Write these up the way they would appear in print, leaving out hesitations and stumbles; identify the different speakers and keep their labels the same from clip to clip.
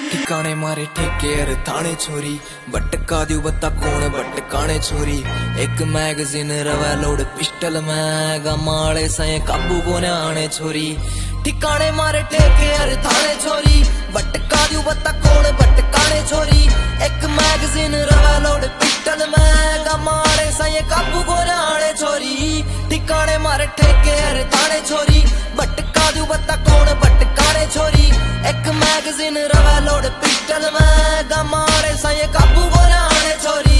Speaker 1: ठिकाने मारे ठेके यार थाने छोरी बटका दियो बता कौन बटकाने छोरी। एक मैगजीन रवा लोड पिस्टल में गमाले से काबू को आने छोरी। ठिकाने मारे ठेके यार थाने छोरी बटका दियो बता कौन बटकाने छोरी। एक मैगजीन रवा लोड पिस्टल में गमाले से काबू को आने छोरी। ठिकाने मारे ठेके यार थाने छोरी बटका दियो बता कौन बटकाने छोरी। एक मैगजीन रवा लोड पिस्टल में गमारे से काबू को आने छोरी।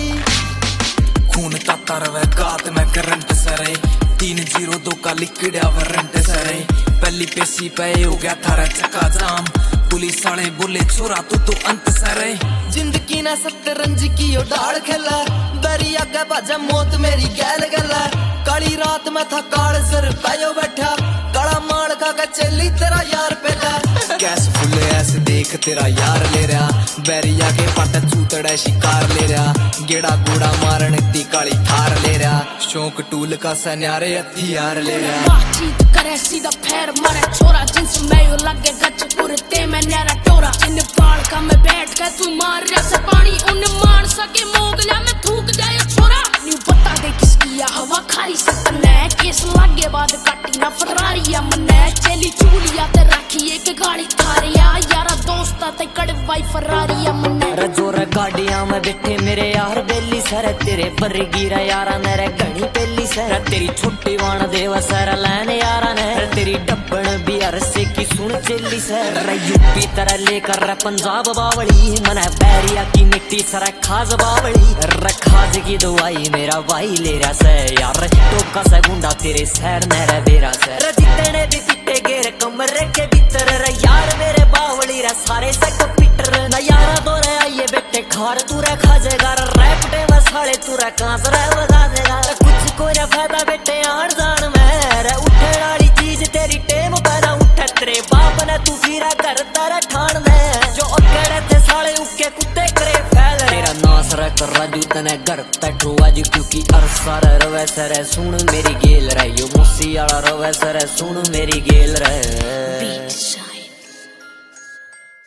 Speaker 1: खून का तरवा गात में करंट सरे 302 का लिक्विड वारंट सरे। पहली पेशी पे हो गया थारा चक्का जाम पुलिस वाले बोले छोरा तू अंत सरे। जिंदगी ने सतरंज की ओ डाल खेला बरी आगे बाजा मौत मेरी गैल गला। काली रात में था काल सर पायो बैठा काला मार का चली तेरा यार पेला। कैस फुल ऐसे देख तेरा यार ले रहा बैरिया के पट चूतड़ा शिकार ले रहा। गेड़ा गुड़ा मारन ती काली थार ले रहा शौक टूल का सन्यारे हथियार ले रहा।
Speaker 2: बातचीत करे सीधा फेर मारे छोरा जिन्स में यू लगे गच पुरते में न्यारा टोरा। इन पाल का में बैठ के तू मार रहा से पानी उन मान सके मोगला में थूक जाए छोरा। न्यू बता दे किसकी हवा खारी से तने केस लागे बाद काटी ना फरारिया मने चली चूलिया ते रखी एक गाड़ी थारिया यारा दोस्ता ते कड़वाई फरारिया मने।
Speaker 3: जोर गाड़ियां में बैठे मेरे यार बेली सर तेरे पर गिरा यारा मेरे घनी पेली सर। तेरी छोटी वाण देव सर लैन यारा ने तेरी डब्बन बिहार से की सुन चेली सर। यूपी तरह लेकर पंजाब बावली मन बैरिया की मिट्टी सर खाज बावली। खाज की दवाई मेरा भाई ले रहा से यार टोका से गुंडा तेरे शहर मेरा बेरा से। जितने भी पिटे गेर कमरे के भीतर यार मेरे बावली रे सारे से पिटर न यारा दोरे आइए बेटे खार तू रे खाजेगा रैपटे में साले तू रे कांस रे बगा देगा। कुछ को रे फायदा बेटे आन जान में रे उठे वाली चीज तेरी टेम पर उठे तेरे बाप ने तू फिरा करता रे ठान में जो अकेले थे साले उके कुत्ते करे फैल। तेरा नास रे कर राजू तने घर बैठो आज क्योंकि अरसा रे रवे सरे सुन मेरी गेल रे यो मूसी वाला रवे सरे सुन मेरी गेल रे।